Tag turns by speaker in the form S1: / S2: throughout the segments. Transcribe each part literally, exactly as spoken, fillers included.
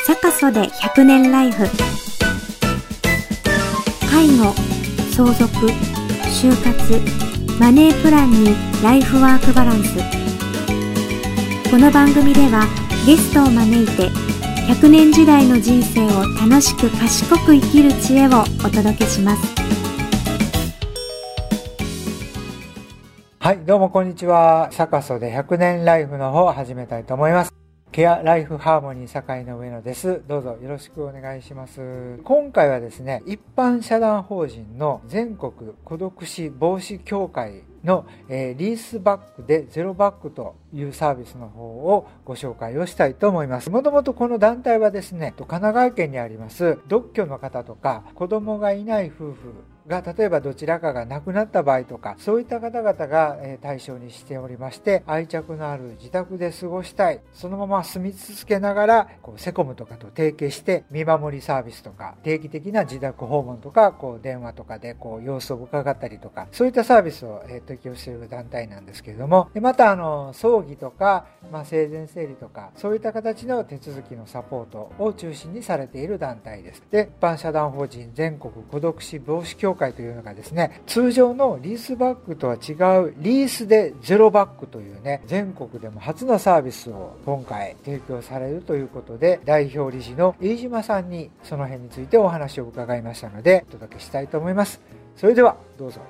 S1: サカソでひゃくねんライフ。介護、相続、就活、マネープランにライフワークバランス。この番組ではゲストを招いてひゃくねん時代の人生を楽しく賢く生きる知恵をお届けします。
S2: はい、どうもこんにちは。サカソでひゃくねんライフの方を始めたいと思います。ケアライフハーモニー堺の上野です。どうぞよろしくお願いします。今回はですね、一般社団法人の全国孤独死防止協会の、えー、リースバックでゼロバックというサービスの方をご紹介をしたいと思います。もともとこの団体はですね、神奈川県にあります独居の方とか子供がいない夫婦が例えばどちらかが亡くなった場合とか、そういった方々が対象にしておりまして、愛着のある自宅で過ごしたい、そのまま住み続けながらこうセコムとかと提携して見守りサービスとか定期的な自宅訪問とか、こう電話とかでこう様子を伺ったりとか、そういったサービスを提供している団体なんですけれども、またあの葬儀とか、まあ、生前整理とかそういった形の手続きのサポートを中心にされている団体です。で、一般社団法人全国孤独死防止協会というのがですね、通常のリースバックとは違うリースでゼロバックというね、全国でも初のサービスを今回提供されるということで、代表理事の飯島さんにその辺についてお話を伺いましたのでお届けしたいと思います。それではどうぞ。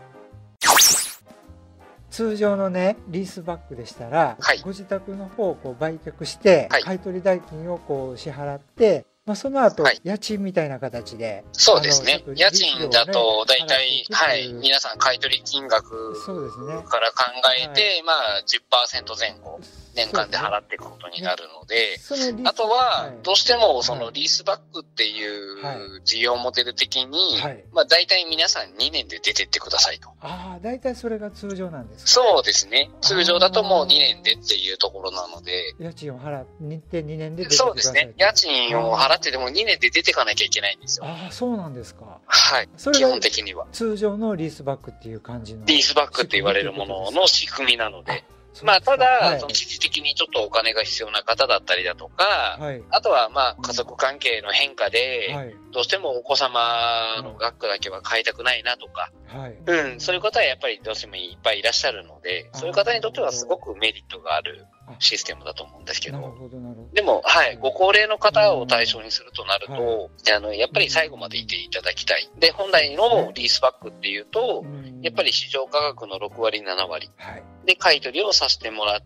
S2: 通常のねリースバックでしたら、はい、ご自宅の方をこう売却して、はい、買取代金をこう支払って、まあ、その後、はい、家賃みたいな形で。
S3: そうですね。家賃だと、だいたい、はい、皆さん買取金額から考えて、はい、まあ、じゅっパーセント前後、年間で払っていくことになるので、ね、あとは、どうしても、そのリースバックっていう事業モデル的に、はい、まあ、だいたい皆さんにねんで出てってくださいと。
S2: ああ、だいたいそれが通常なんですか？
S3: そうですね。通常だともうにねんでっていうところなので。
S2: 家賃を払ってにねんで出てください。
S3: そうですね。家賃を払ってでもにねんで出てかなきゃいけないんですよ。
S2: ああ、そうなんですか。
S3: はい。基本的には。
S2: 通常のリースバックっていう感じの。
S3: リースバックって言われるものの仕組みなので。まあ、ただ、はい、その一時的にちょっとお金が必要な方だったりだとか、はい、あとはまあ、家族関係の変化で、はい、どうしてもお子様の学区だけは変えたくないなとか、はい、うん、そういう方はやっぱりどうしてもいっぱいいらっしゃるので、そういう方にとってはすごくメリットがあるシステムだと思うんですけど、どでも、はい、ご高齢の方を対象にするとなると、はい、あの、やっぱり最後までいていただきたい。で、本来のリースバックっていうと、やっぱり市場価格のろくわり、ななわり。はいで、買い取りをさせてもらって、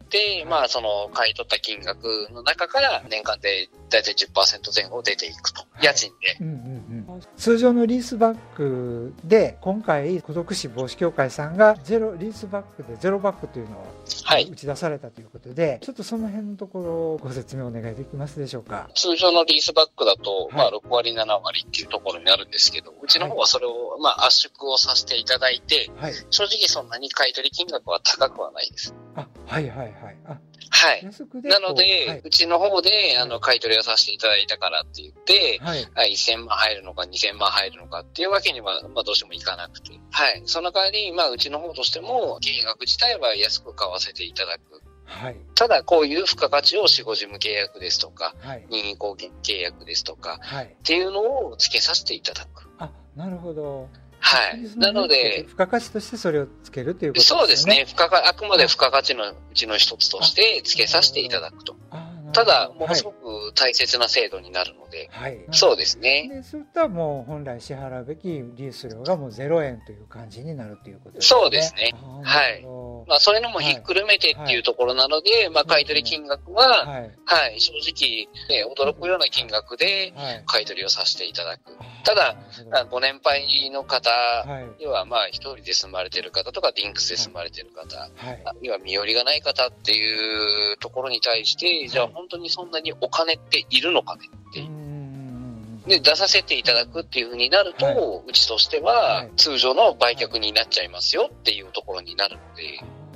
S3: まあ、その、買い取った金額の中から年間でだいたい じゅっパーセント 前後出ていくと。家賃で、うんうん
S2: うん。通常のリースバックで、今回、孤独死防止協会さんがゼロ、リースバックでゼロバックというのを打ち出されたということで、はい、ちょっとその辺のところをご説明お願いできますでしょうか。
S3: 通常のリースバックだと、まあ、ろくわり、ななわりっていうところになるんですけど、うちの方はそれを、まあ、圧縮をさせていただいて、はい、正直そんなに買い取り金額は高くはないです。
S2: あ、はいはいはい。あ
S3: はい。なので、はい、うちの方で、あの、買い取りをさせていただいたからって言って、はい、せんまん入るのかにせんまん入るのかっていうわけには、まあどうしてもいかなくて。はい。その代わり、まあうちの方としても、金額自体は安く買わせていただく。はい。ただ、こういう付加価値を死後事務契約ですとか、はい、任意貢献契約ですとか、はい、っていうのを付けさせていただく。
S2: あ、なるほど。
S3: はい。なので、
S2: 付加価値としてそれをつけるということですね。
S3: そうですね。付加価、あくまで付加価値のうちの一つとして付けさせていただくと。ただ、ものすごく大切な制度になるので、はい、そうですね。
S2: で、そういったもう本来支払うべきリース料がもうゼロえんという感じになるということですね。
S3: そうですね。はい。まあ、そういうのもひっくるめてっていうところなので、はいはい、まあ、買い取り金額は、はい、はい、正直、ね、驚くような金額で買い取りをさせていただく。はい、ただ、ご年配の方、はい、要はまあ、一人で住まれている方とか、ディンクスで住まれている方、はい、要は身寄りがない方っていうところに対して、じゃあ本当にそんなにお金っているのかねっていう。で、出させていただくっていう風になると、はい、うちとしては、通常の売却になっちゃいますよっていうところになるので、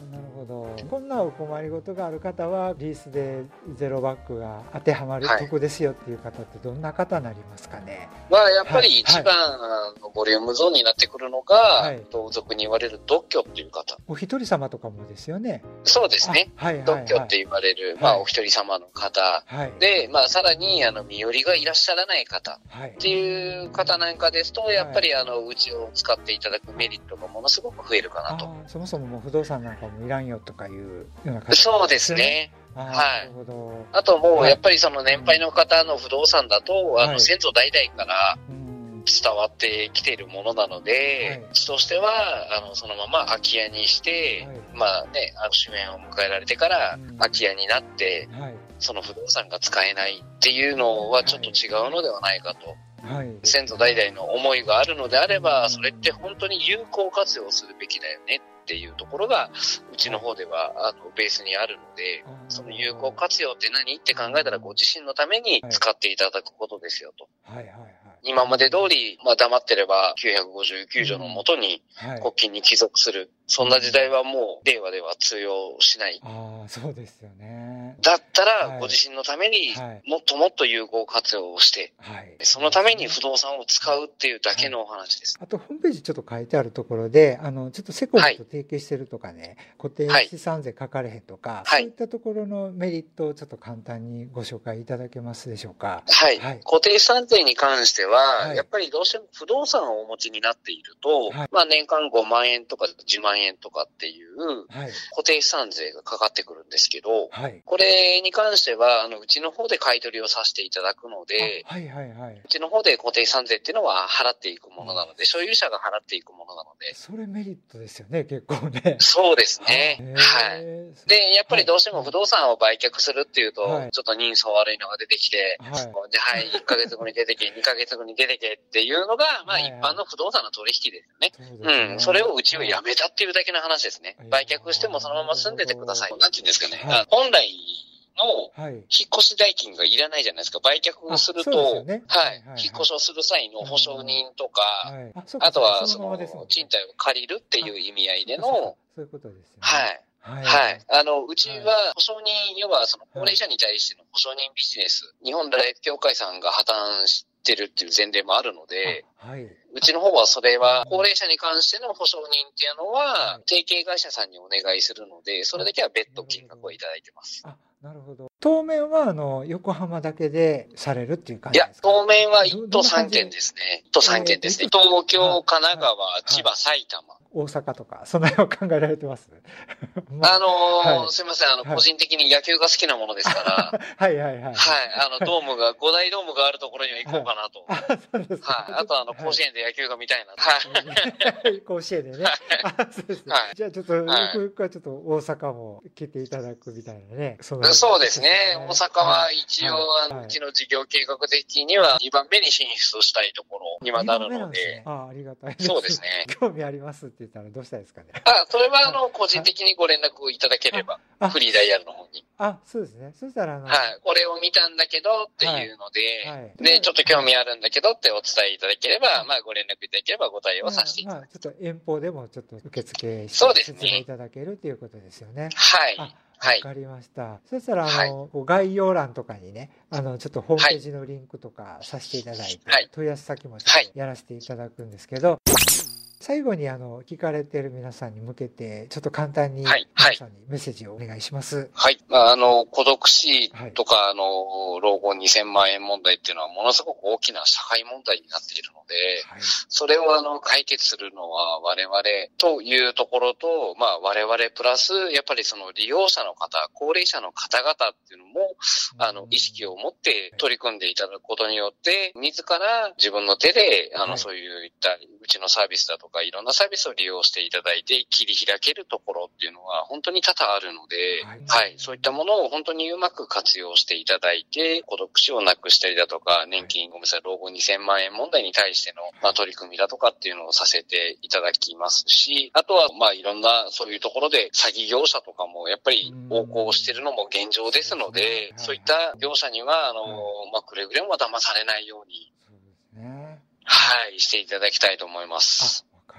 S2: ど。こんなお困りごとがある方はリースでゼロバックが当てはまる得ですよっていう方ってどんな方になりますかね。
S3: まあやっぱり一番のボリュームゾーンになってくるのが、はい、同族に言われる独居っていう方。
S2: お一人様とかもですよね。
S3: そうですね。はいはいはい、独居って言われる、まあお一人様の方、はい、で、まあさらにあの身寄りがいらっしゃらない方っていう方なんかですと、やっぱりあのうちを使っていただくメリットがものすごく増えるかなと。
S2: そもそももう不動産なんかもいらんよとかいうような感じですね。
S3: そうですね。はい。あともうやっぱりその年配の方の不動産だと、はい、あの先祖代々から伝わってきているものなので、はい、うちとしてはあのそのまま空き家にして、はい、まあね、握手面を迎えられてから空き家になって、はい、その不動産が使えないっていうのはちょっと違うのではないかと。はい、先祖代々の思いがあるのであれば、それって本当に有効活用するべきだよねっていうところがうちの方ではあのベースにあるので、その有効活用って何って考えたらご自身のために使っていただくことですよと。はいはいはい、今まで通り、まあ、黙ってればきゅうひゃくごじゅうきゅう条のもとに国金に帰属する。そんな時代はもう令和では通用しない。
S2: ああ、そうですよね。
S3: だったらご自身のためにもっともっと有効活用をして、はい、そのために不動産を使うっていうだけのお話です。
S2: はい、あとホームページちょっと書いてあるところで、あのちょっとセコムと提携してるとかね、はい、固定資産税書かれへんとか、はい、そういったところのメリットをちょっと簡単にご紹介いただけますでしょうか。
S3: はい。はい、固定資産税に関しては、はい、やっぱりどうしても不動産をお持ちになっていると、はい、まあ年間ごまんえんとかじゅうまんえんとかっていう固定資産税がかかってくるんですけど、はい、これに関してはあのうちの方で買い取りをさせていただくので、はいはいはい、うちの方で固定資産税っていうのは払っていくものなので、所有者が払っていくものなので。
S2: それメリットですよね、結構ね。
S3: そうですね。はい。で、やっぱりどうしても不動産を売却するっていうと、はい、ちょっと人相悪いのが出てきて、はい、で、はい、いっかげつごに出てけ、にかげつごに出てけっていうのが、まあ一般の不動産の取引ですよね。はいはい、うん。それをうちをやめたっていうだけの話ですね。売却してもそのまま住んでてください。なんていうんですかね。はい、本来の引っ越し代金がいらないじゃないですか。売却すると、ね、はい、引っ越しをする際の保証人とか、はい、あ, あとはその賃貸を借りるっていう意味合いでの、
S2: そういうことですよね。
S3: はい。はい。はい。あの、うちは、保証人、要は、その、高齢者に対しての保証人ビジネス、日本ライフ協会さんが破綻してるっていう前例もあるので、はい。うちの方はそれは、高齢者に関しての保証人っていうのは、提携会社さんにお願いするので、それだけは別途金額をいただいてます。
S2: あ、なるほど。当面は、あの、横浜だけでされるっていう感じですか？いや、
S3: 当面はいっ都さん県ですね。いっ都さん県ですね。東京、神奈川、千葉、埼玉。
S2: 大阪とか、その辺を考えられてます
S3: まあ、あのーはい、すみません、あの、はい、個人的に野球が好きなものですから、
S2: はいはいはい。はい、
S3: あの、ドームが、五大ドームがあるところには行こうかなと。はい、あ、そうですか。はい。あと、あの、甲子園で野球が見たいなと。
S2: はい。甲子園でね。あ、そうですね。はい、じゃあちょっと、ゆくゆくはちょっと大阪も来ていただくみたいなね。
S3: そ, そうですね。大阪は一応、はい、あのうちの事業計画的にはにばんめに進出したいところにはなるので。でね、
S2: ああ、ありがたいです。
S3: そうですね。
S2: 興味ありますって言ったらどうしたらいいですかね。
S3: あ、それはあの、個人的にご連絡いただければ、フリーダイヤルの方に。
S2: あ、そうですね。そしたらあの、
S3: はい、これを見たんだけどっていうので、はいはい、で、ちょっと興味あるんだけどってお伝えいただければ、まあご連絡いただければご対応させていただきます。
S2: まあ、ちょっと遠方でもちょっと受付して、
S3: そうですね。
S2: 説明いただけるということですよね。
S3: はい。
S2: わかりました。はい、そしたら、あの、はい、概要欄とかにね、あの、ちょっとホームページのリンクとかさせていただいて、はい、問い合わせ先もちょっとやらせていただくんですけど、はい、最後にあの聞かれている皆さんに向けてちょっと簡単に皆さんにメッセージをお願いします。
S3: はい。まあ、あの孤独死とか、はい、あの老後にせんまんえん問題っていうのはものすごく大きな社会問題になっているので、はい、それをあの解決するのは我々というところと、まあ我々プラスやっぱりその利用者の方、高齢者の方々っていうのも、うん、あの意識を持って取り組んでいただくことによって、自ら自分の手であの、はい、そういったうちのサービスだとかいろんなサービスを利用していただいて切り開けるところっていうのは本当に多々あるので、はい、はい、そういったものを本当にうまく活用していただいて、孤独死をなくしたりだとか、年金、ごめんなさい、老後にせんまんえん問題に対しての、まあ、取り組みだとかっていうのをさせていただきますし、あとはまあいろんなそういうところで詐欺業者とかもやっぱり横行しているのも現状ですので、そういった業者にはあの、まあ、くれぐれも騙されないように、はい、していただきたいと思います。
S2: わかり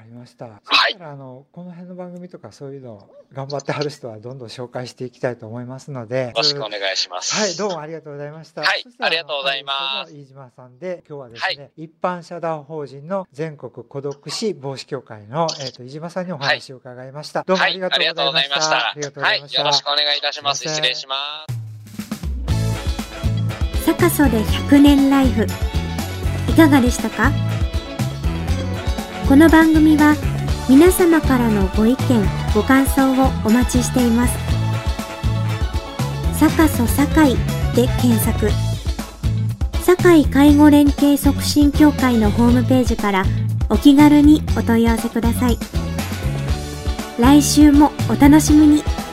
S2: りました。
S3: はい。
S2: そしたら、あの、この辺の番組とかそういうのを頑張ってはる人はどんどん紹介していきたいと思いますので。よ
S3: ろしくお願いします。
S2: はい、どうもありがとうございました。
S3: はい、ありがとうございます。
S2: 飯島さんで、今日はですね、はい、一般社団法人の全国孤独死防止協会の、えっと、飯島さんにお話を伺いました。はい、どうもありがとうございました。
S3: ありがとうございました。はい、よろしくお願いいたします。失礼します。
S1: サカソでひゃくねんライフ、いかがでしたか？この番組は皆様からのご意見、ご感想をお待ちしています。サカソ堺で検索。堺介護連携促進協会のホームページからお気軽にお問い合わせください。来週もお楽しみに。